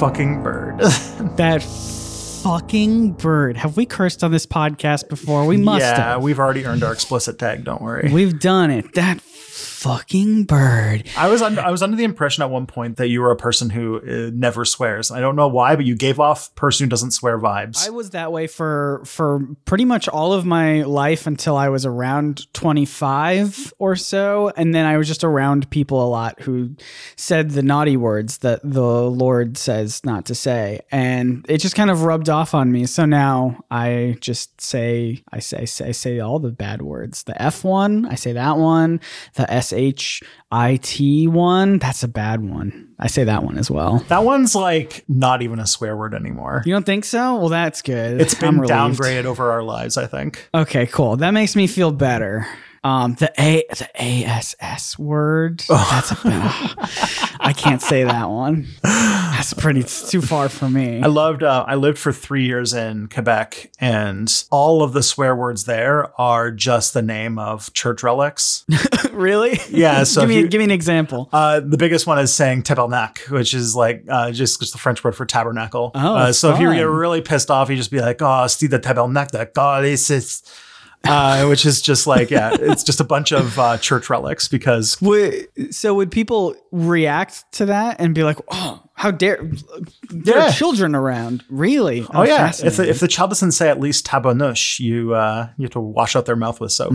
fucking bird. That fucking bird. Have we cursed on this podcast before? We must have. Yeah, we've already earned our explicit tag. Don't worry. We've done it. That fucking bird. I was under the impression at one point that you were a person who never swears. I don't know why, but you gave off person who doesn't swear vibes. I was that way for pretty much all of my life until I was around 25 or so. And then I was just around people a lot who said the naughty words that the Lord says not to say. And it just kind of rubbed off on me. So now I just say all the bad words. The F one, I say that one. The SHIT one, that's a bad one. I say that one as well. That one's like not even a swear word anymore. You don't think so? Well, that's good. It's been downgraded over our lives, I think. Okay, cool. That makes me feel better. The ASS word. That's a I can't say that one. It's too far for me. I lived for 3 years in Quebec, and all of the swear words there are just the name of church relics. Really? Yeah. So give me an example. The biggest one is saying tabernacle, which is like just the French word for tabernacle. Oh, so if you get really pissed off, you just be like, "Oh, c'est de tabernacle, God, it's." Which is just like, yeah, it's just a bunch of church relics because. So would people react to that and be like, "Oh, how dare there are children around?" Really? Oh yeah. If the child doesn't say at least tabarnouche, you have to wash out their mouth with soap.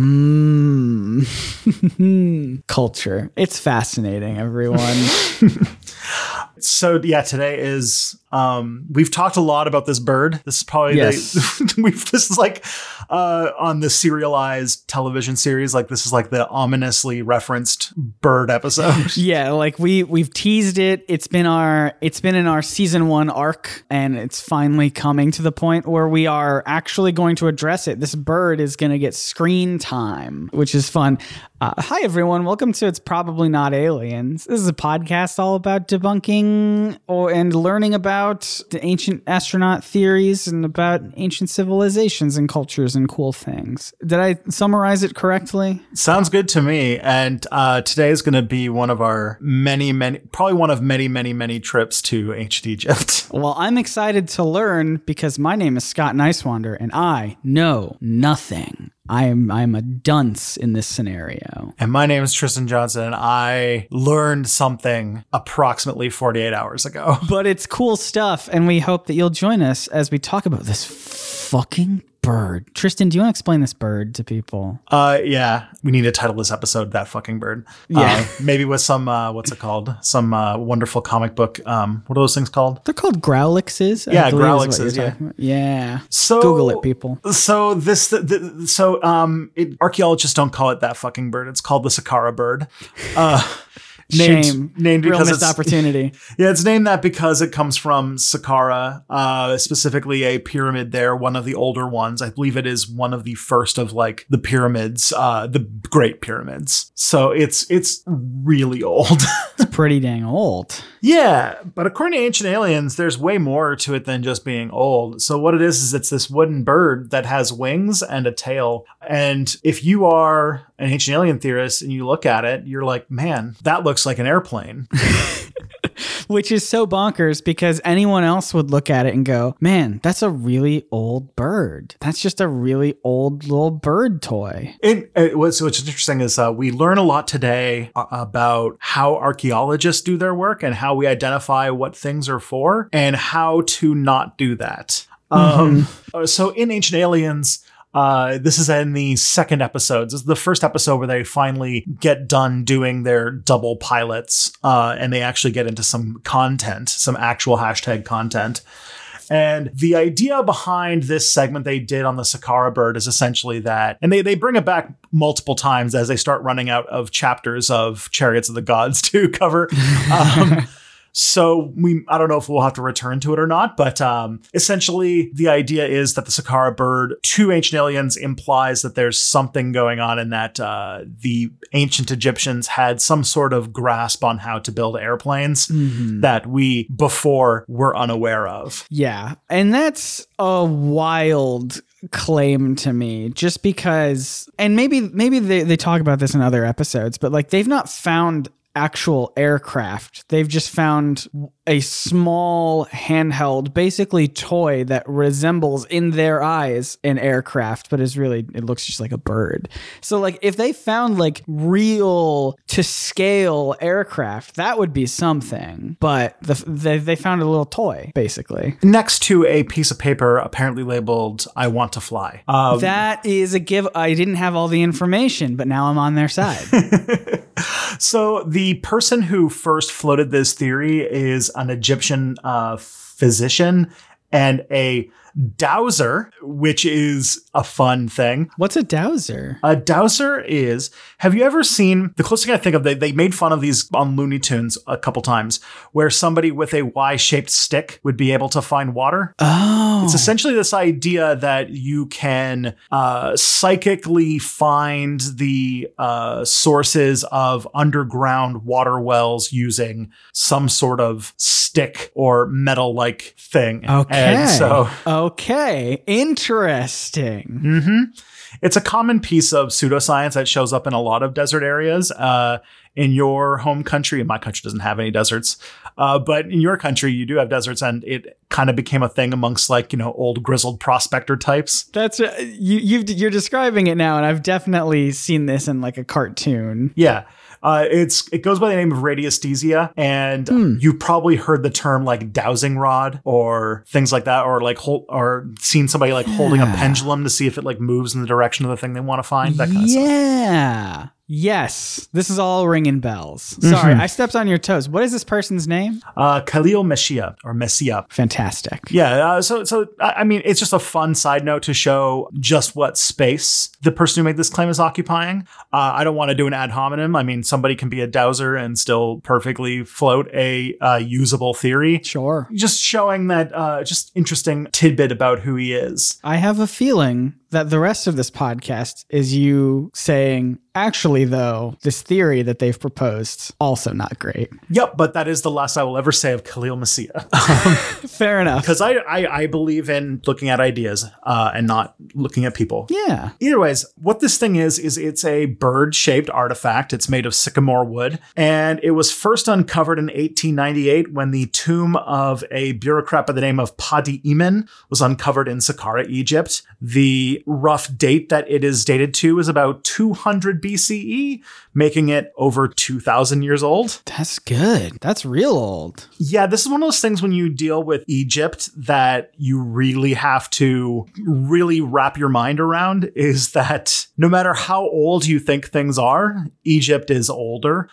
Culture. It's fascinating, everyone. So yeah, today is we've talked a lot about this bird. This is probably this is like on the serialized television series, like this is like the ominously referenced bird episode. Yeah, like we've teased it. It's been in our season 1 arc, and it's finally coming to the point where we are actually going to address it. This bird is going to get screen time, which is fun. Hi everyone, welcome to It's Probably Not Aliens. This is a podcast all about debunking and learning about the ancient astronaut theories and about ancient civilizations and cultures and cool things. Did I summarize it correctly? Sounds good to me. And today is going to be one of our many trips to ancient Egypt. Well, I'm excited to learn because my name is Scott Nicewander and I know nothing. I'm a dunce in this scenario. And my name is Tristan Johnson, and I learned something approximately 48 hours ago. But it's cool stuff, and we hope that you'll join us as we talk about this fucking bird. Tristan, do you want to explain this bird to people? Yeah. We need to title this episode That Fucking Bird. Yeah. Maybe with some, what's it called? Some wonderful comic book. What are those things called? They're called Growlixes. Yeah, Growlixes. Yeah. Yeah. So Google it, people. So archaeologists don't call it That Fucking Bird. It's called the Saqqara bird. Named because real missed opportunity. Yeah, it's named that because it comes from Saqqara, specifically a pyramid there, one of the older ones. I believe it is one of the first of like the pyramids, the Great Pyramids. So it's really old. It's pretty dang old. Yeah, but according to Ancient Aliens, there's way more to it than just being old. So what it is it's this wooden bird that has wings and a tail. And if you are an ancient alien theorist and you look at it, you're like, man, that looks like an airplane. Which is so bonkers because anyone else would look at it and go, man, that's a really old bird. That's just a really old little bird toy. What's interesting is we learn a lot today about how archaeologists do their work and how we identify what things are for and how to not do that. So in Ancient Aliens, this is in the second episode. This is the first episode where they finally get done doing their double pilots, and they actually get into some content, some actual hashtag content. And the idea behind this segment they did on the Saqqara bird is essentially that, and they bring it back multiple times as they start running out of chapters of Chariots of the Gods to cover. So I don't know if we'll have to return to it or not, but essentially the idea is that the Saqqara bird to Ancient Aliens implies that there's something going on in that the ancient Egyptians had some sort of grasp on how to build airplanes that we before were unaware of. Yeah. And that's a wild claim to me just because, and maybe they talk about this in other episodes, but like they've not found actual aircraft. They've just found a small handheld, basically toy that resembles in their eyes an aircraft, but it looks just like a bird. So like if they found like real to scale aircraft, that would be something. But they found a little toy, basically. Next to a piece of paper apparently labeled, "I want to fly." That is a give. I didn't have all the information, but now I'm on their side. So the person who first floated this theory is an Egyptian physician and a dowser, which is a fun thing. What's a dowser? A dowser is, have you ever seen, the closest thing I think of, they made fun of these on Looney Tunes a couple times, where somebody with a Y-shaped stick would be able to find water. Oh. It's essentially this idea that you can psychically find the sources of underground water wells using some sort of stick or metal-like thing. Okay. And so, okay. Interesting. mm-hmm. It's a common piece of pseudoscience that shows up in a lot of desert areas. In your home country, and my country doesn't have any deserts, but in your country, you do have deserts, and it kind of became a thing amongst old grizzled prospector types. That's you're describing it now, and I've definitely seen this in like a cartoon. Yeah. It goes by the name of radiesthesia, and you've probably heard the term like dowsing rod or things like that, or or seen somebody holding a pendulum to see if it moves in the direction of the thing they want to find. That kind of stuff. Yeah. Yes, this is all ringing bells. Sorry, I stepped on your toes. What is this person's name? Khalil Messiah or Messiah. Fantastic. Yeah. So I mean, it's just a fun side note to show just what space the person who made this claim is occupying. I don't want to do an ad hominem. I mean, somebody can be a dowser and still perfectly float a usable theory. Sure. Just showing that just interesting tidbit about who he is. I have a feeling that the rest of this podcast is you saying, actually, though, this theory that they've proposed, also not great. Yep, but that is the last I will ever say of Khalil Messiah. Fair enough. Because I believe in looking at ideas and not looking at people. Yeah. Either ways, what this thing is it's a bird-shaped artifact. It's made of sycamore wood, and it was first uncovered in 1898 when the tomb of a bureaucrat by the name of Padi Emin was uncovered in Saqqara, Egypt. The rough date that it is dated to is about 200 BCE, making it over 2,000 years old. That's good. That's real old. Yeah, this is one of those things when you deal with Egypt that you really have to really wrap your mind around, is that no matter how old you think things are, Egypt is older.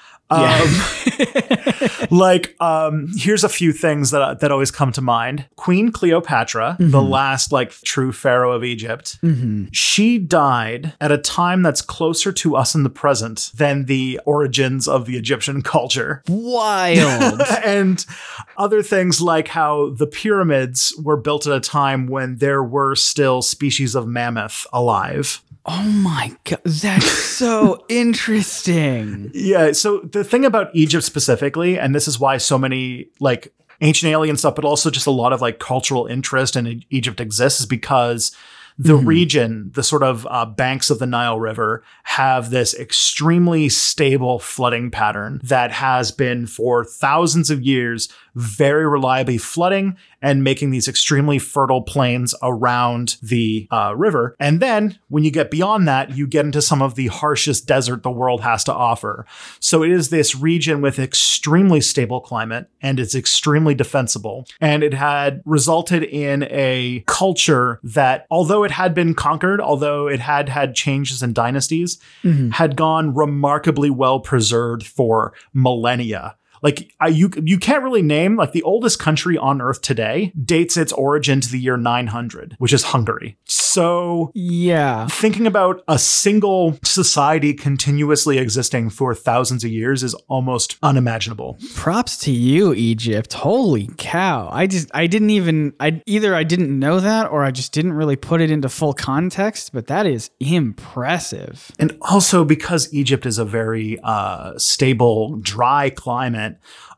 Here's a few things that always come to mind. Queen Cleopatra, the last true pharaoh of Egypt, she died at a time that's closer to us in the present than the origins of the Egyptian culture. Wild. And other things like how the pyramids were built at a time when there were still species of mammoth alive. Oh my God, that's so interesting. Yeah, so the thing about Egypt specifically, and this is why so many ancient alien stuff, but also just a lot of cultural interest in Egypt exists, is because the region, the sort of banks of the Nile River, have this extremely stable flooding pattern that has been for thousands of years very reliably flooding and making these extremely fertile plains around the river. And then when you get beyond that, you get into some of the harshest desert the world has to offer. So it is this region with extremely stable climate, and it's extremely defensible. And it had resulted in a culture that, although it had been conquered, although it had had changes in dynasties, had gone remarkably well preserved for millennia. You can't really name, the oldest country on Earth today dates its origin to the year 900, which is Hungary. So yeah, thinking about a single society continuously existing for thousands of years is almost unimaginable. Props to you, Egypt. Holy cow. I didn't know that, or I just didn't really put it into full context, but that is impressive. And also because Egypt is a very stable, dry climate,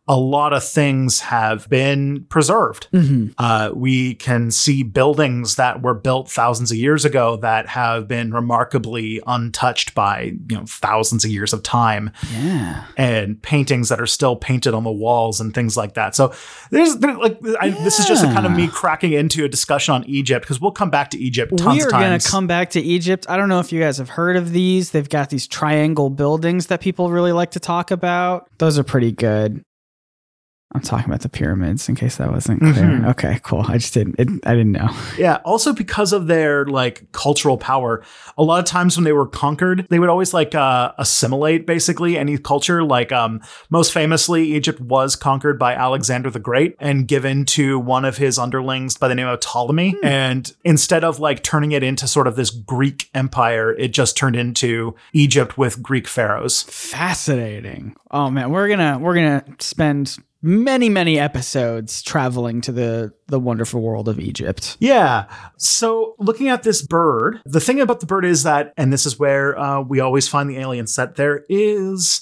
a lot of things have been preserved. We can see buildings that were built thousands of years ago that have been remarkably untouched by, thousands of years of time. Yeah. And paintings that are still painted on the walls and things like that. So this is just a kind of me cracking into a discussion on Egypt, because we'll come back to Egypt tons of times. We are going to come back to Egypt. I don't know if you guys have heard of these. They've got these triangle buildings that people really like to talk about. Those are pretty good. I'm talking about the pyramids in case that wasn't clear. Okay, cool. I didn't know. Yeah. Also, because of their cultural power, a lot of times when they were conquered, they would always assimilate basically any culture. Most famously, Egypt was conquered by Alexander the Great and given to one of his underlings by the name of Ptolemy. And instead of turning it into sort of this Greek empire, it just turned into Egypt with Greek pharaohs. Fascinating. Oh man, we're gonna spend many episodes traveling to the wonderful world of Egypt. Yeah. So looking at this bird, the thing about the bird is that, and this is where we always find the aliens, that there is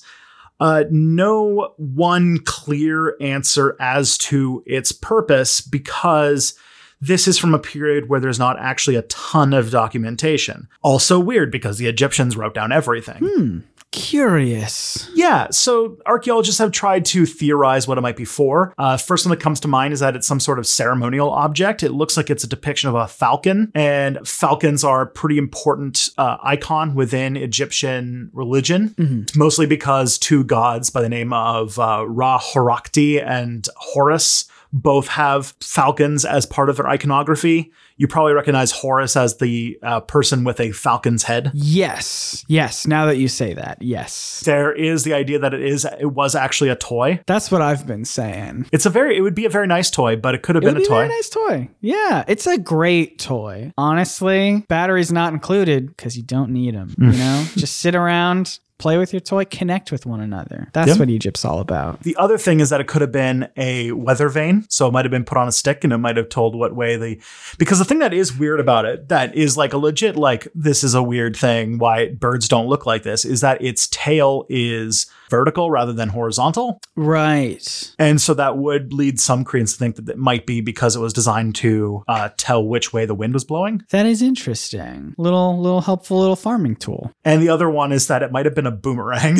no one clear answer as to its purpose, because this is from a period where there's not actually a ton of documentation. Also weird, because the Egyptians wrote down everything. Curious. Yeah, so archaeologists have tried to theorize what it might be for. First one that comes to mind is that it's some sort of ceremonial object. It looks like it's a depiction of a falcon, and falcons are a pretty important icon within Egyptian religion, mostly because two gods by the name of Ra-Horakhti and Horus both have falcons as part of their iconography. You probably recognize Horus as the person with a falcon's head. Yes. Now that you say that, yes. There is the idea that it was actually a toy. That's what I've been saying. It would be a very nice toy, but it could have been a toy. A very nice toy. Yeah, it's a great toy. Honestly, batteries not included, because you don't need them. Just sit around, play with your toy, connect with one another. That's what Egypt's all about. The other thing is that it could have been a weather vane. So it might have been put on a stick and it might have told what way because the thing that is weird about it, that is a legit, this is a weird thing, why birds don't look like this, is that its tail is vertical rather than horizontal. Right. And so that would lead some Koreans to think that it might be because it was designed to tell which way the wind was blowing. That is interesting. Little helpful little farming tool. And the other one is that it might have been a boomerang.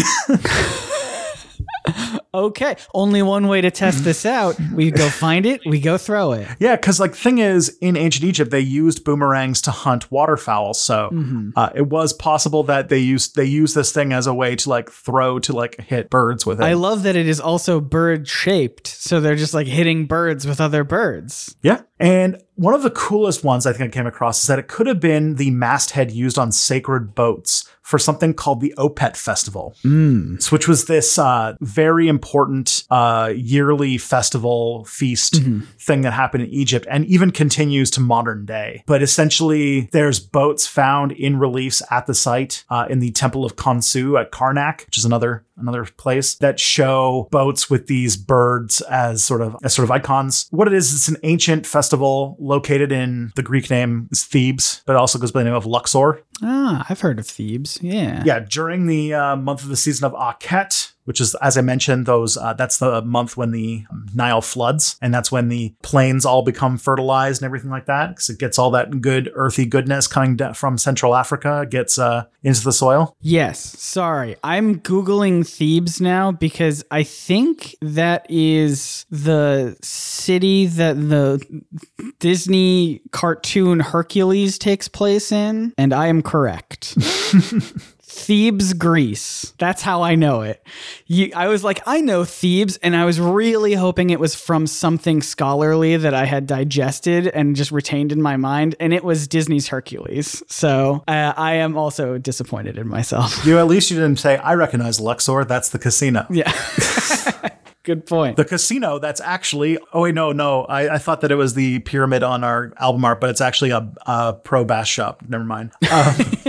Okay, only one way to test this out. We go find it, we go throw it. Yeah, because thing is, in ancient Egypt, they used boomerangs to hunt waterfowl. So it was possible that they used this thing as a way to throw to hit birds with it. I love that it is also bird shaped. So they're just hitting birds with other birds. Yeah. And one of the coolest ones I think I came across is that it could have been the masthead used on sacred boats for something called the Opet Festival, which was this very important yearly festival feast thing that happened in Egypt and even continues to modern day. But essentially, there's boats found in reliefs at the site in the Temple of Khonsu at Karnak, which is another place that show boats with these birds as sort of icons. What it is, it's an ancient festival located in, the Greek name is Thebes, but it also goes by the name of Luxor. Ah, I've heard of Thebes. Yeah. Yeah. During the month of the season of Akhet, which is, as I mentioned, that's the month when the Nile floods, and that's when the plains all become fertilized and everything like that, because it gets all that good earthy goodness coming from Central Africa, gets into the soil. Yes. Sorry. I'm Googling Thebes now because I think that is the city that the Disney cartoon Hercules takes place in, and I am correct. Thebes, Greece. That's how I know it. I was like, I know Thebes, and I was really hoping it was from something scholarly that I had digested and just retained in my mind, and it was Disney's Hercules. So I am also disappointed in myself. At least you didn't say, I recognize Luxor, that's the casino. Yeah. Good point. The casino, that's actually... Oh, wait, no. I thought that it was the pyramid on our album art, but it's actually a pro bass shop. Never mind.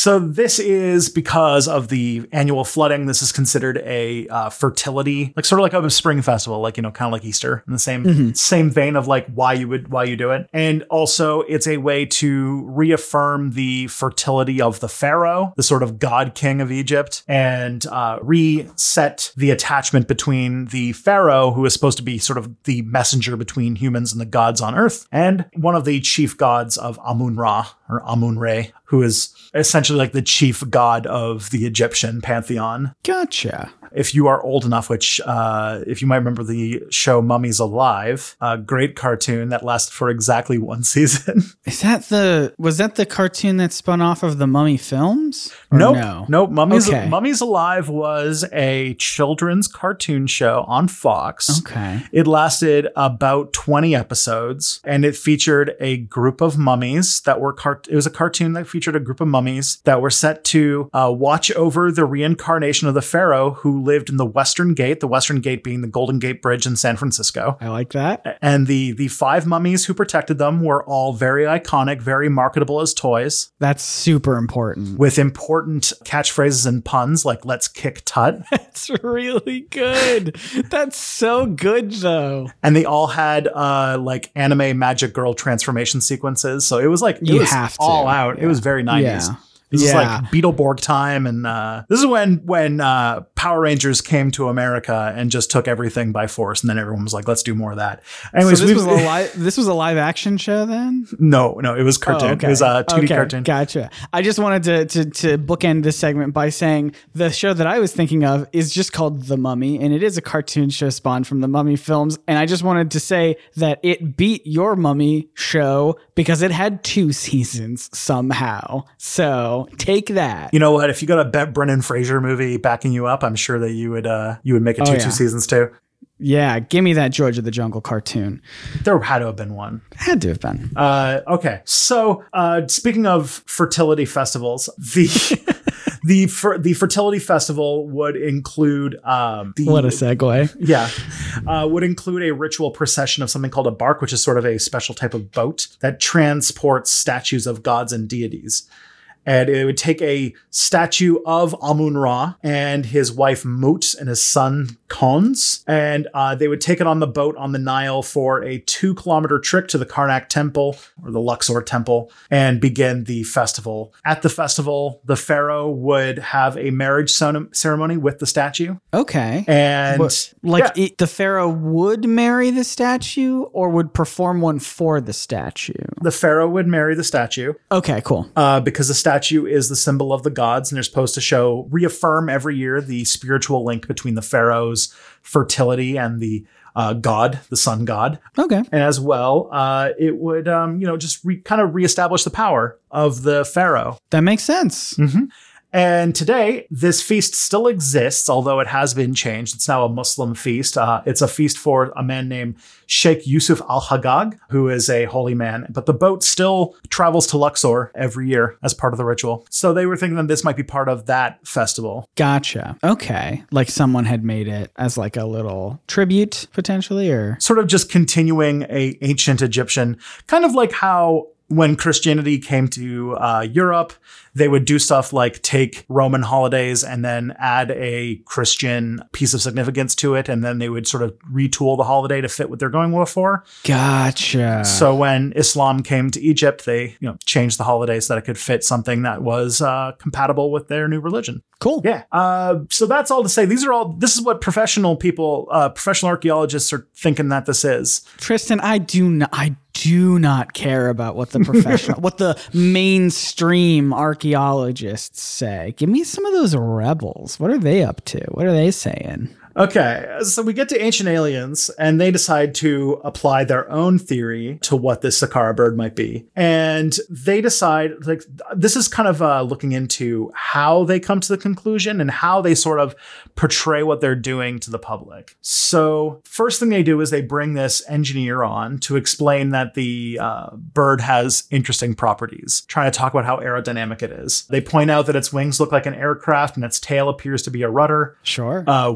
So this is because of the annual flooding. This is considered a fertility, like sort of like a spring festival, like, kind of like Easter, in the same vein of like why you do it. And also it's a way to reaffirm the fertility of the pharaoh, the sort of god king of Egypt, and reset the attachment between the pharaoh, who is supposed to be sort of the messenger between humans and the gods on earth, and one of the chief gods of Amun-Ra, or Amun-Re, who is essentially like the chief god of the Egyptian pantheon. Gotcha. If you are old enough, which if you might remember the show Mummies Alive, a great cartoon that lasted for exactly one season. Was that the cartoon that spun off of the Mummy films? Nope. Mummies Alive was a children's cartoon show on Fox. Okay. It lasted about 20 episodes, and it featured a group of mummies that were it was a cartoon that featured a group of mummies that were set to watch over the reincarnation of the pharaoh who lived in the Western Gate being the Golden Gate Bridge in San Francisco. I like that. And the 5 mummies who protected them were all very iconic, very marketable as toys. That's super important. With important catchphrases and puns like "Let's kick Tut." That's really good. That's so good, though. And they all had like anime magic girl transformation sequences. So it was like, it was all out. Yeah. It was very 90s. Yeah. This is like Beetleborg time, and this is when Power Rangers came to America and just took everything by force, and then everyone was like, "Let's do more of that." Anyways, so this was a live action show then? No, it was cartoon. Oh, okay. It was a 2D cartoon. Gotcha. I just wanted to bookend this segment by saying the show that I was thinking of is just called The Mummy, and it is a cartoon show spawned from the Mummy films. And I just wanted to say that it beat your Mummy show because it had 2 seasons somehow. So take that. You know what? If you got a Brendan Fraser movie backing you up, I'm sure that you would make it 2 seasons too. Yeah, give me that George of the Jungle cartoon. There had to have been one. Had to have been. Okay, so speaking of fertility festivals, the fertility festival would include what a segue. Yeah, would include a ritual procession of something called a bark, which is sort of a special type of boat that transports statues of gods and deities. And it would take a statue of Amun-Ra and his wife Mut and his son Khons, and they would take it on the boat on the Nile for a 2-kilometer trek to the Karnak Temple, or the Luxor Temple, and begin the festival. At the festival, the pharaoh would have a marriage ceremony with the statue. Okay. And the pharaoh would marry the statue or would perform one for the statue? The pharaoh would marry the statue. Okay, cool. Because the statue is the symbol of the gods, and they're supposed to reaffirm every year the spiritual link between the pharaoh's fertility and the god, the sun god. Okay. And as well, it would, just kind of reestablish the power of the pharaoh. That makes sense. Mm-hmm. And today, this feast still exists, although it has been changed. It's now a Muslim feast. It's a feast for a man named Sheikh Yusuf al-Hagag, who is a holy man. But the boat still travels to Luxor every year as part of the ritual. So they were thinking that this might be part of that festival. Gotcha. Okay. Like someone had made it as like a little tribute, potentially, or? Sort of just continuing a ancient Egyptian, kind of like how when Christianity came to Europe, they would do stuff like take Roman holidays and then add a Christian piece of significance to it. And then they would sort of retool the holiday to fit what they're going for. Gotcha. So when Islam came to Egypt, they changed the holidays so that it could fit something that was compatible with their new religion. Cool. Yeah. So that's all to say. This is what professional people, professional archaeologists are thinking that this is. Tristan, I do not care about what the professional, what the mainstream archaeologists say. Give me some of those rebels. What are they up to? What are they saying? Okay, so we get to Ancient Aliens, and they decide to apply their own theory to what this Saqqara bird might be. And they decide, this is kind of looking into how they come to the conclusion and how they sort of portray what they're doing to the public. So first thing they do is they bring this engineer on to explain that the bird has interesting properties, trying to talk about how aerodynamic it is. They point out that its wings look like an aircraft and its tail appears to be a rudder. Sure. Which,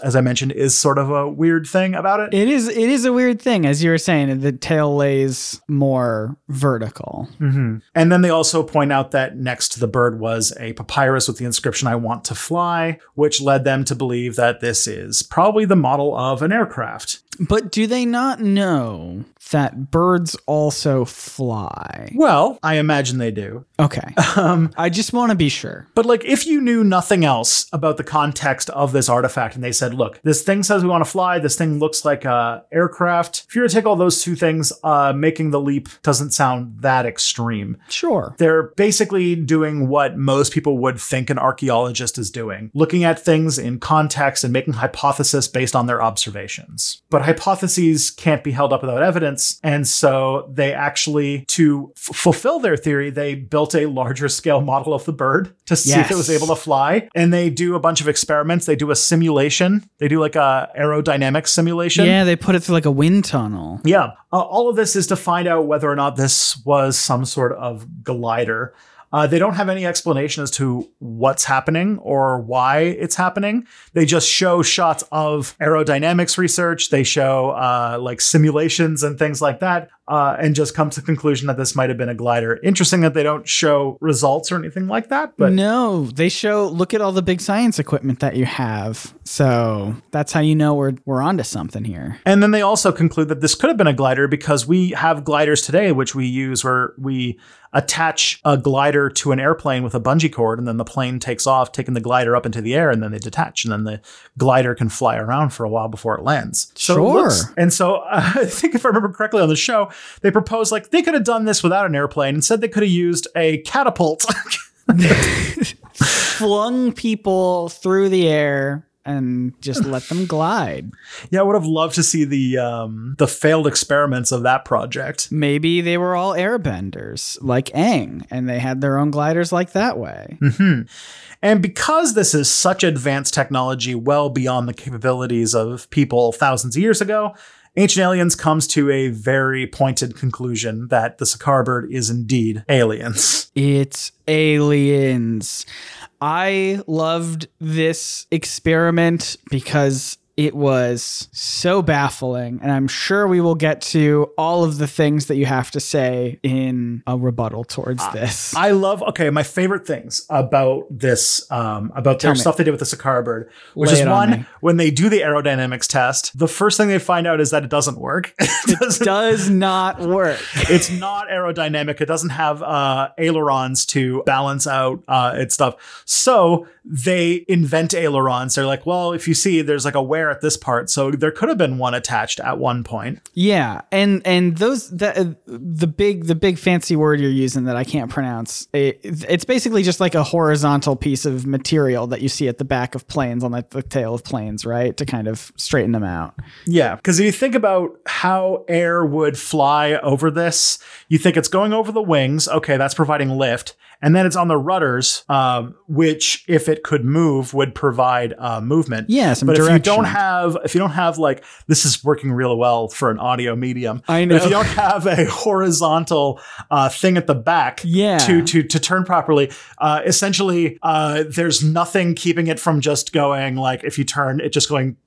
as I mentioned, is sort of a weird thing about it. It is a weird thing, as you were saying. The tail lays more vertical. Mm-hmm. And then they also point out that next to the bird was a papyrus with the inscription, "I want to fly," which led them to believe that this is probably the model of an aircraft. But do they not know that birds also fly? Well, I imagine they do. Okay. I just want to be sure. But like, if you knew nothing else about the context of this artifact and they said, look, this thing says we want to fly, this thing looks like a aircraft. If you were to take all those two things, making the leap doesn't sound that extreme. Sure. They're basically doing what most people would think an archaeologist is doing, looking at things in context and making hypotheses based on their observations. But hypotheses can't be held up without evidence. And so they actually, to fulfill their theory, they built a larger scale model of the bird to see if it was able to fly. And they do a bunch of experiments. They do a simulation. They do like a aerodynamic simulation. Yeah, they put it through like a wind tunnel. Yeah. All of this is to find out whether or not this was some sort of glider. They don't have any explanation as to what's happening or why it's happening. They just show shots of aerodynamics research. They show like simulations and things like that, and just come to the conclusion that this might have been a glider. Interesting that they don't show results or anything like that. But no, they show, look at all the big science equipment that you have. So that's how you know we're onto something here. And then they also conclude that this could have been a glider because we have gliders today, which we use where we attach a glider to an airplane with a bungee cord, and then the plane takes off, taking the glider up into the air, and then they detach, and then the glider can fly around for a while before it lands. Sure. I think if I remember correctly on the show, they proposed like they could have done this without an airplane. Instead, they could have used a catapult. Flung people through the air and just let them glide. Yeah, I would have loved to see the failed experiments of that project. Maybe they were all airbenders like Aang, and they had their own gliders like that way. Mm-hmm. And because this is such advanced technology, well beyond the capabilities of people thousands of years ago, Ancient Aliens comes to a very pointed conclusion that the Saqqara bird is indeed aliens. It's aliens. I loved this experiment because it was so baffling, and I'm sure we will get to all of the things that you have to say in a rebuttal towards this. I love, my favorite things about this, about their stuff they did with the Saqqara bird, which is one, when they do the aerodynamics test, the first thing they find out is that it doesn't work. It does not work. It's not aerodynamic. It doesn't have ailerons to balance out its stuff. So they invent ailerons. They're like, well, if you see, there's like a wear at this part, so there could have been one attached at one point. Yeah, and those the big fancy word you're using that I can't pronounce. It's basically just like a horizontal piece of material that you see at the back of planes on the tail of planes, right, to kind of straighten them out. Yeah, because if you think about how air would fly over this, you think it's going over the wings. Okay, that's providing lift. And then it's on the rudders, which, if it could move, would provide movement. Yeah, some but direction. If you don't have like, this is working really well for an audio medium. I know. But if you don't have a horizontal thing at the back to turn properly, essentially, there's nothing keeping it from just going like, if you turn, it just going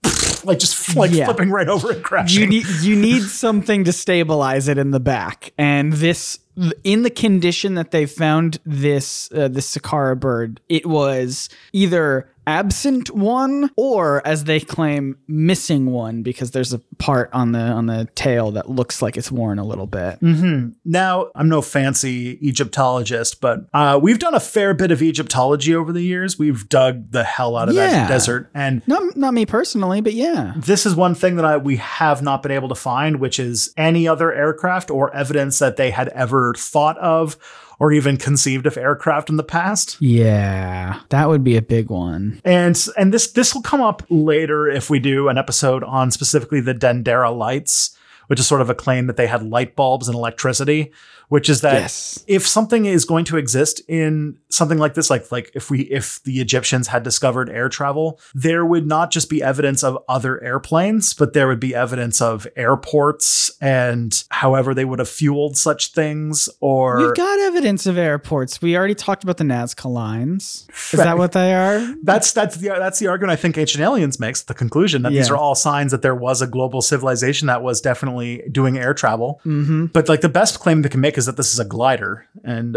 flipping right over and crashing. You need something to stabilize it in the back, and this. In the condition that they found this Saqqara bird, it was either absent one or, as they claim, missing one, because there's a part on the tail that looks like it's worn a little bit. Mm-hmm. Now, I'm no fancy Egyptologist, but we've done a fair bit of Egyptology over the years. We've dug the hell out of that desert, and not me personally, but yeah, this is one thing that we have not been able to find, which is any other aircraft or evidence that they had ever thought of or even conceived of aircraft in the past. Yeah, that would be a big one. And this will come up later if we do an episode on specifically the Dendera lights, which is sort of a claim that they had light bulbs and electricity, which is that if something is going to exist in something like this, like if the Egyptians had discovered air travel, there would not just be evidence of other airplanes, but there would be evidence of airports and however they would have fueled such things. Or we've got evidence of airports. We already talked about the Nazca lines. Is that what they are? That's the argument I think Ancient Aliens makes, the conclusion that these are all signs that there was a global civilization that was definitely doing air travel. Mm-hmm. But like the best claim they can make is that this is a glider. And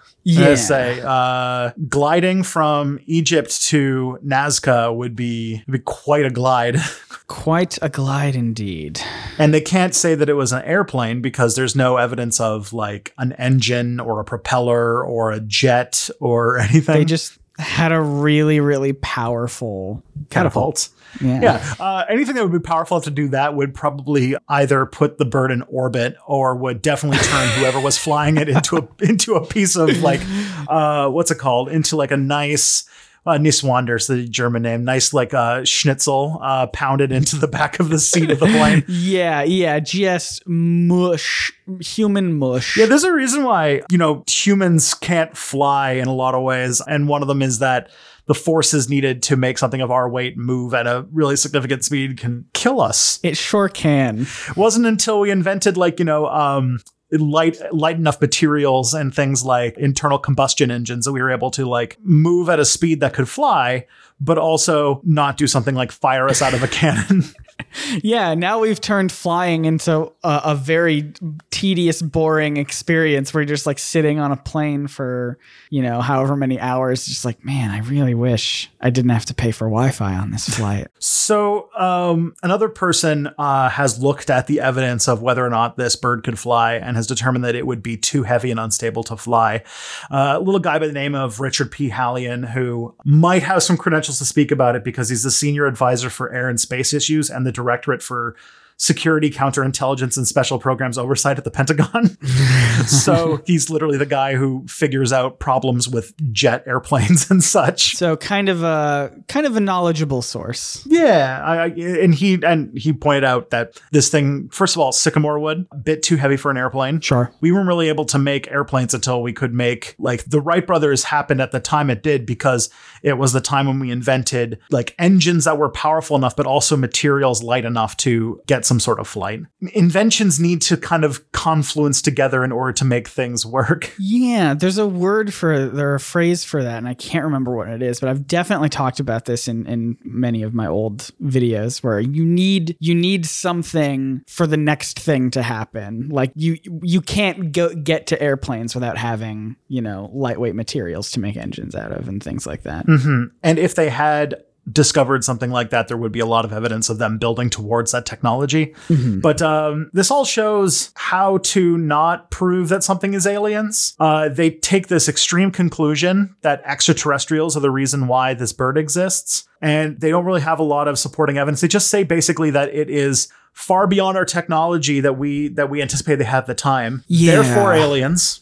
gliding from Egypt to Nazca would be quite a glide. Quite a glide indeed. And they can't say that it was an airplane because there's no evidence of like an engine or a propeller or a jet or anything. They just had a really, really powerful catapult. Yeah. Anything that would be powerful to do that would probably either put the bird in orbit or would definitely turn whoever was flying it into a piece of like, what's it called? Into like a nice Niswander's the German name. Nice like schnitzel pounded into the back of the seat of the plane. Just mush. Human mush. Yeah, there's a reason why, humans can't fly in a lot of ways. And one of them is that the forces needed to make something of our weight move at a really significant speed can kill us. It sure can. It wasn't until we invented light enough materials and things like internal combustion engines that we were able to like move at a speed that could fly, but also not do something like fire us out of a cannon. Yeah, now we've turned flying into a very tedious, boring experience where you're just like sitting on a plane for, however many hours. Just like, man, I really wish I didn't have to pay for Wi-Fi on this flight. So another person has looked at the evidence of whether or not this bird could fly and has determined that it would be too heavy and unstable to fly. A little guy by the name of Richard P. Hallion, who might have some credentials to speak about it because he's the senior advisor for air and space issues and the Directorate for Security, Counterintelligence, and Special Programs Oversight at the Pentagon. So he's literally the guy who figures out problems with jet airplanes and such. So kind of a knowledgeable source. Yeah, and he pointed out that this thing, first of all, sycamore wood, a bit too heavy for an airplane. Sure. We weren't really able to make airplanes until we could make, like, the Wright brothers happened at the time it did because it was the time when we invented like engines that were powerful enough, but also materials light enough to get some sort of flight. Inventions need to kind of confluence together in order to make things work. Yeah, there's a phrase for that, and I can't remember what it is, but I've definitely talked about this in many of my old videos where you need something for the next thing to happen. Like you can't get to airplanes without having, lightweight materials to make engines out of and things like that. Mm-hmm. And if they had discovered something like that, there would be a lot of evidence of them building towards that technology. Mm-hmm. But this all shows how to not prove that something is aliens. They take this extreme conclusion that extraterrestrials are the reason why this bird exists, and they don't really have a lot of supporting evidence. They just say basically that it is far beyond our technology that we anticipate they have at the time. Yeah. Therefore, aliens.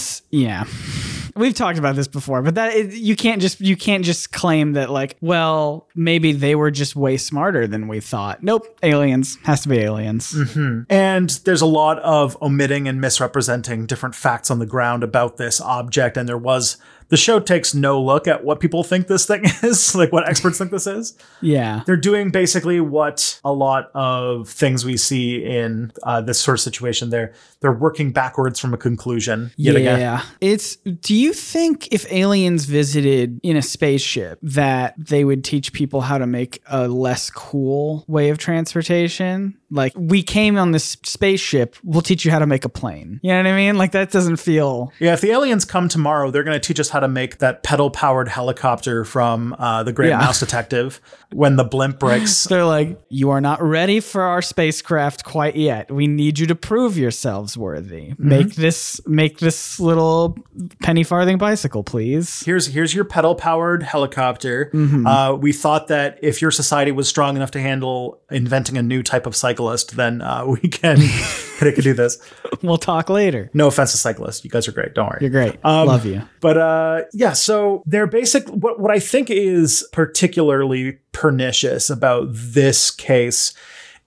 We've talked about this before, but you can't just claim that like, well, maybe they were just way smarter than we thought. Nope, aliens. Has to be aliens. Mm-hmm. And there's a lot of omitting and misrepresenting different facts on the ground about this object, and the show takes no look at what people think this thing is, like what experts think this is. Yeah. They're doing basically what a lot of things we see in this sort of situation. They're working backwards from a conclusion yet again. Do you think if aliens visited in a spaceship that they would teach people how to make a less cool way of transportation? Like, we came on this spaceship, we'll teach you how to make a plane. You know what I mean? Like, that doesn't feel... Yeah, if the aliens come tomorrow, they're going to teach us how to make that pedal-powered helicopter from The Great Mouse Detective when the blimp breaks. They're like, you are not ready for our spacecraft quite yet. We need you to prove yourselves worthy. Mm-hmm. Make this little penny farthing bicycle, please. Here's your pedal-powered helicopter. Mm-hmm. We thought that if your society was strong enough to handle inventing a new type of cyclist, then we can do this. We'll talk later. No offense to cyclists. You guys are great. Don't worry. You're great. Love you. But so they're what I think is particularly pernicious about this case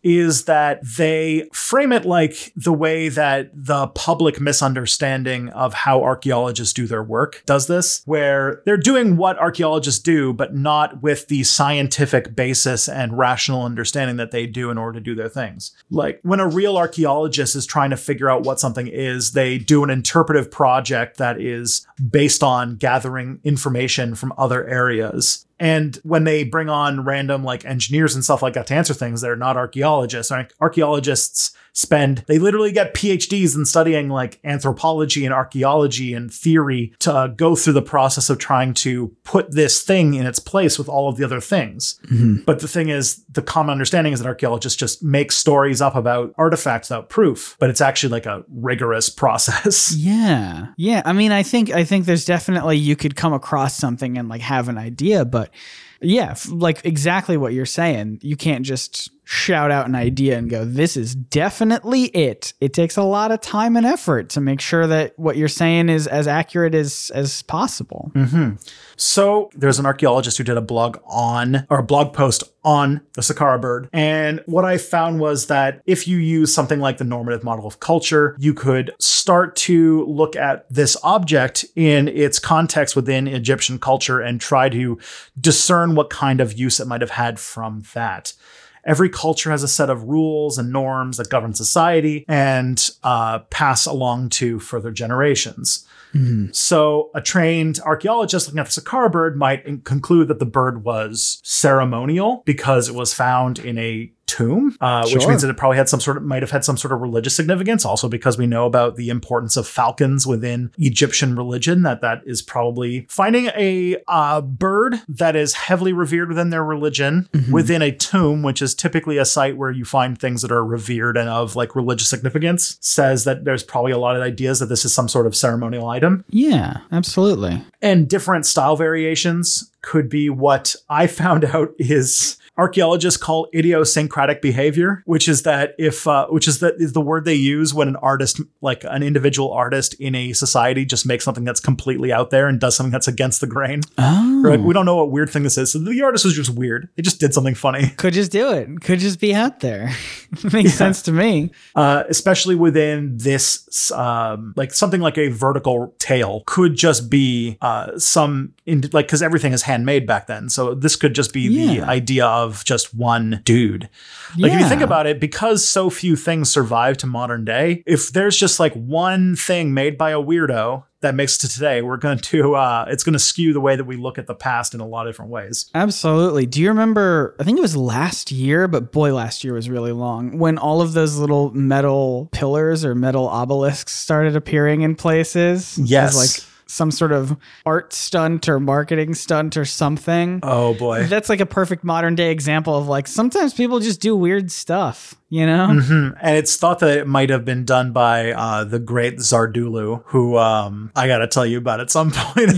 is that they frame it like the way that the public misunderstanding of how archaeologists do their work does this, where they're doing what archaeologists do, but not with the scientific basis and rational understanding that they do in order to do their things. Like when a real archaeologist is trying to figure out what something is, they do an interpretive project that is based on gathering information from other areas. And when they bring on random like engineers and stuff like that to answer things, they're not archaeologists. Archaeologists they literally get PhDs in studying like anthropology and archaeology and theory to go through the process of trying to put this thing in its place with all of the other things. Mm-hmm. But the thing is, the common understanding is that archaeologists just make stories up about artifacts without proof, but it's actually like a rigorous process. Yeah. Yeah. I mean, I think there's definitely, you could come across something and like have an idea, but yeah, like exactly what you're saying. You can't just shout out an idea and go, this is definitely it. It takes a lot of time and effort to make sure that what you're saying is as accurate as possible. Mm-hmm. So there's an archaeologist who did a blog post on the Saqqara bird. And what I found was that if you use something like the normative model of culture, you could start to look at this object in its context within Egyptian culture and try to discern what kind of use it might have had from that. Every culture has a set of rules and norms that govern society and pass along to further generations. Mm-hmm. So a trained archaeologist looking at the Saqqara bird might conclude that the bird was ceremonial because it was found in a tomb, which means that it probably might have had some sort of religious significance. Also, because we know about the importance of falcons within Egyptian religion, that is probably finding a bird that is heavily revered within their religion within a tomb, which is typically a site where you find things that are revered and of like religious significance, says that there's probably a lot of ideas that this is some sort of ceremonial item. Yeah, absolutely. And different style variations could be what I found out is archaeologists call idiosyncratic behavior, which is the word they use when an artist, like an individual artist in a society, just makes something that's completely out there and does something that's against the grain. Oh. Or like, we don't know what weird thing this is. So the artist was just weird. They just did something funny. Could just do it. Could just be out there. Makes sense to me. Especially within this, like something like a vertical tail could just be because everything is handmade back then. So this could just be the idea of just one dude. Like if you think about it, because so few things survive to modern day, if there's just like one thing made by a weirdo that makes it to today, it's going to skew the way that we look at the past in a lot of different ways. Absolutely. Do you remember, I think it was last year, but boy, last year was really long, when all of those little metal pillars or metal obelisks started appearing in places? Yes. Like some sort of art stunt or marketing stunt or something. Oh boy. That's like a perfect modern day example of like, sometimes people just do weird stuff, you know? Mm-hmm. And it's thought that it might have been done by the great Zardulu, who I got to tell you about at some point.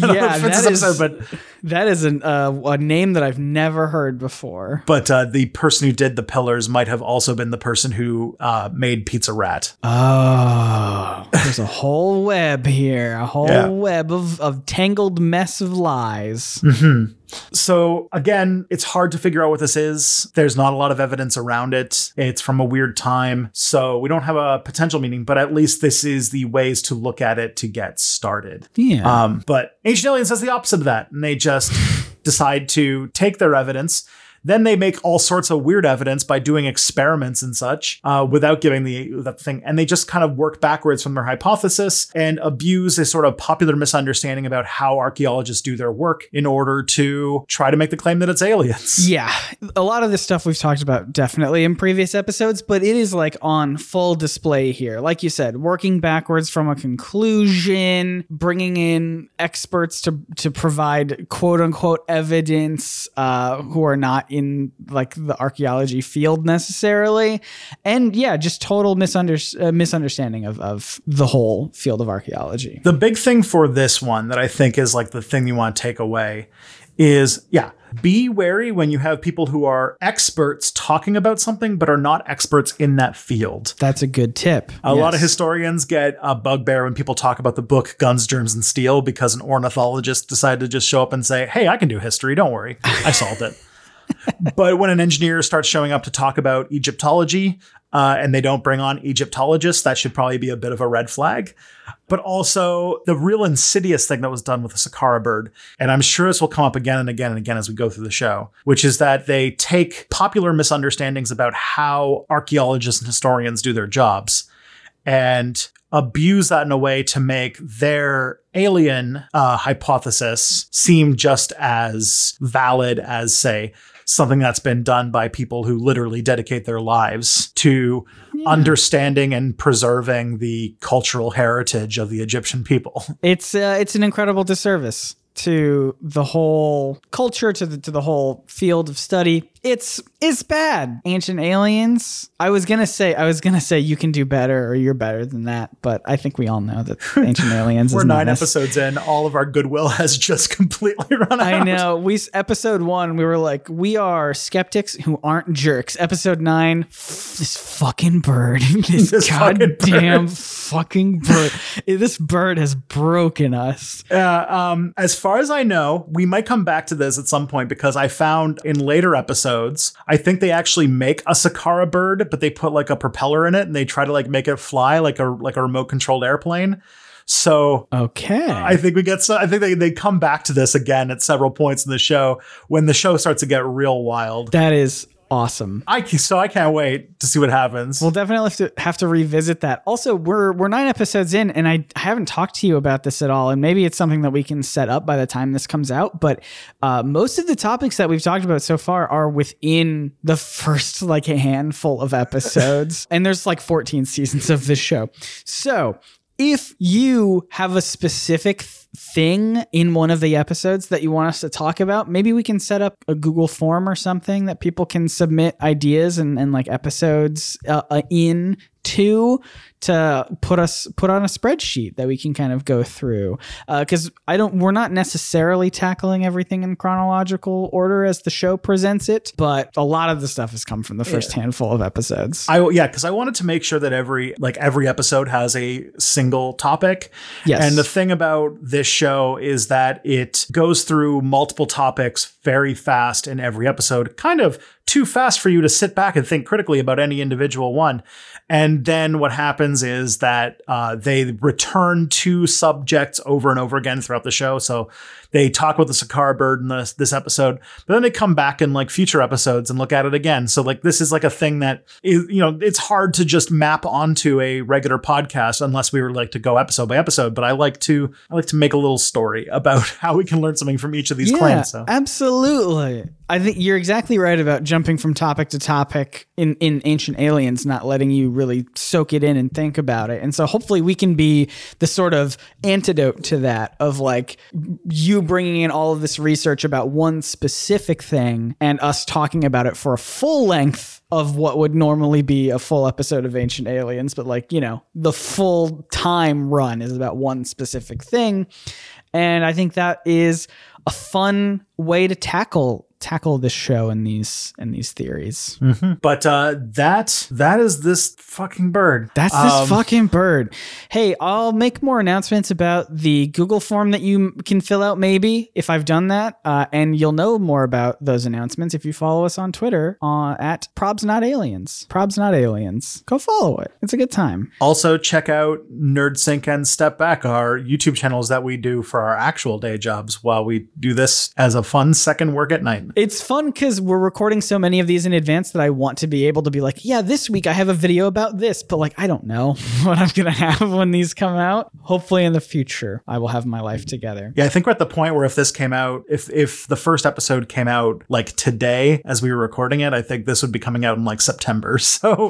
That is a name that I've never heard before. But the person who did the pillars might have also been the person who made Pizza Rat. Oh, there's a whole web here, a whole web of tangled mess of lies. Mm-hmm. So again, it's hard to figure out what this is. There's not a lot of evidence around it. It's from a weird time, so we don't have a potential meaning, but at least this is the ways to look at it to get started. Yeah. But Ancient Aliens says the opposite of that, and they just decide to take their evidence. Then they make all sorts of weird evidence by doing experiments and such without giving that thing. And they just kind of work backwards from their hypothesis and abuse a sort of popular misunderstanding about how archaeologists do their work in order to try to make the claim that it's aliens. Yeah. A lot of this stuff we've talked about definitely in previous episodes, but it is like on full display here. Like you said, working backwards from a conclusion, bringing in experts to provide quote unquote evidence who are not in like the archaeology field necessarily. And yeah, just total misunderstanding of the whole field of archaeology. The big thing for this one that I think is like the thing you want to take away is, be wary when you have people who are experts talking about something but are not experts in that field. That's a good tip. A lot of historians get a bugbear when people talk about the book Guns, Germs, and Steel because an ornithologist decided to just show up and say, hey, I can do history. Don't worry. I solved it. But when an engineer starts showing up to talk about Egyptology, and they don't bring on Egyptologists, that should probably be a bit of a red flag. But also the real insidious thing that was done with the Saqqara bird, and I'm sure this will come up again and again and again as we go through the show, which is that they take popular misunderstandings about how archaeologists and historians do their jobs and abuse that in a way to make their alien hypothesis seem just as valid as, say, something that's been done by people who literally dedicate their lives to understanding and preserving the cultural heritage of the Egyptian people. It's an incredible disservice to the whole culture, to the whole field of study. It's bad. Ancient Aliens. I was gonna say you can do better or you're better than that, but I think we all know that Ancient Aliens. We're is 9 episodes in. All of our goodwill has just completely run out. I know. Episode 1, we were like, we are skeptics who aren't jerks. Episode 9, this fucking bird, this goddamn fucking bird. This bird has broken us. As far as I know, we might come back to this at some point because I found in later episodes, I think they actually make a Saqqara bird, but they put like a propeller in it and they try to like make it fly like a remote controlled airplane. So okay, I think they come back to this again at several points in the show when the show starts to get real wild. That is awesome. I can't wait to see what happens. We'll definitely have to revisit that. Also, we're 9 episodes in, and I haven't talked to you about this at all. And maybe it's something that we can set up by the time this comes out. But most of the topics that we've talked about so far are within the first like a handful of episodes, and there's like 14 seasons of this show. So if you have a specific thing in one of the episodes that you want us to talk about, maybe we can set up a Google form or something that people can submit ideas and like episodes in to put on a spreadsheet that we can kind of go through. Because we're not necessarily tackling everything in chronological order as the show presents it, but a lot of the stuff has come from the first handful of episodes. Because I wanted to make sure that every episode has a single topic. Yes. And the thing about this show is that it goes through multiple topics very fast in every episode, kind of too fast for you to sit back and think critically about any individual one. And then what happens is that they return to subjects over and over again throughout the show. So they talk about the Saqqara bird in this episode, but then they come back in like future episodes and look at it again. So like this is like a thing that is, it's hard to just map onto a regular podcast unless we were like to go episode by episode. But I like to make a little story about how we can learn something from each of these claims. So. Absolutely. I think you're exactly right about jumping from topic to topic in Ancient Aliens, not letting you really soak it in and think about it. And so hopefully we can be the sort of antidote to that of like you bringing in all of this research about one specific thing and us talking about it for a full length of what would normally be a full episode of Ancient Aliens. But like, the full time run is about one specific thing. And I think that is a fun way to tackle this show and these theories. Mm-hmm. But that is this fucking bird. That's this fucking bird. Hey, I'll make more announcements about the Google form that you can fill out maybe if I've done that. And you'll know more about those announcements if you follow us on Twitter at Probs Not Aliens. Probs Not Aliens. Go follow it. It's a good time. Also check out NerdSync and Step Back, our YouTube channels that we do for our actual day jobs while we do this as a fun second work at night. It's fun because we're recording so many of these in advance that I want to be able to be like, yeah, this week I have a video about this, but like, I don't know what I'm going to have when these come out. Hopefully in the future, I will have my life together. Yeah, I think we're at the point where if this came out, if the first episode came out like today as we were recording it, I think this would be coming out in like September. So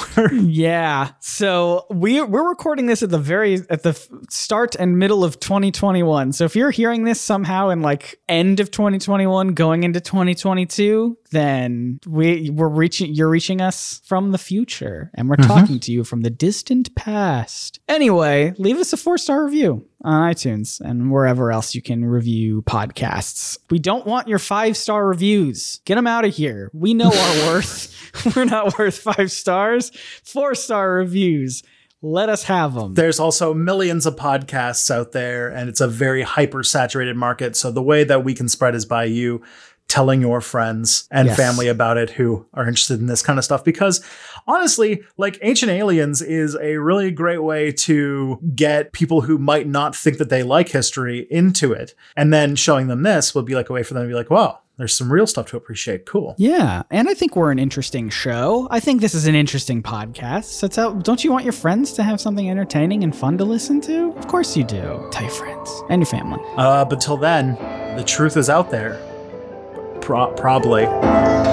yeah. So we're recording this at the start and middle of 2021. So if you're hearing this somehow in like end of 2021 going into 2022, then you're reaching us from the future and we're talking to you from the distant past. Anyway, leave us a 4-star review on iTunes and wherever else you can review podcasts. We don't want your 5-star reviews. Get them out of here. We know our worth. We're not worth 5 stars. 4-star reviews. Let us have them. There's also millions of podcasts out there, and it's a very hyper-saturated market. So the way that we can spread is by you telling your friends and Yes. family about it who are interested in this kind of stuff, because honestly, like Ancient Aliens is a really great way to get people who might not think that they like history into it. And then showing them this will be like a way for them to be like, wow, there's some real stuff to appreciate. Cool. Yeah, and I think we're an interesting show. I think this is an interesting podcast. So don't you want your friends to have something entertaining and fun to listen to? Of course you do. Tell your friends and your family. But till then, the truth is out there. Probably.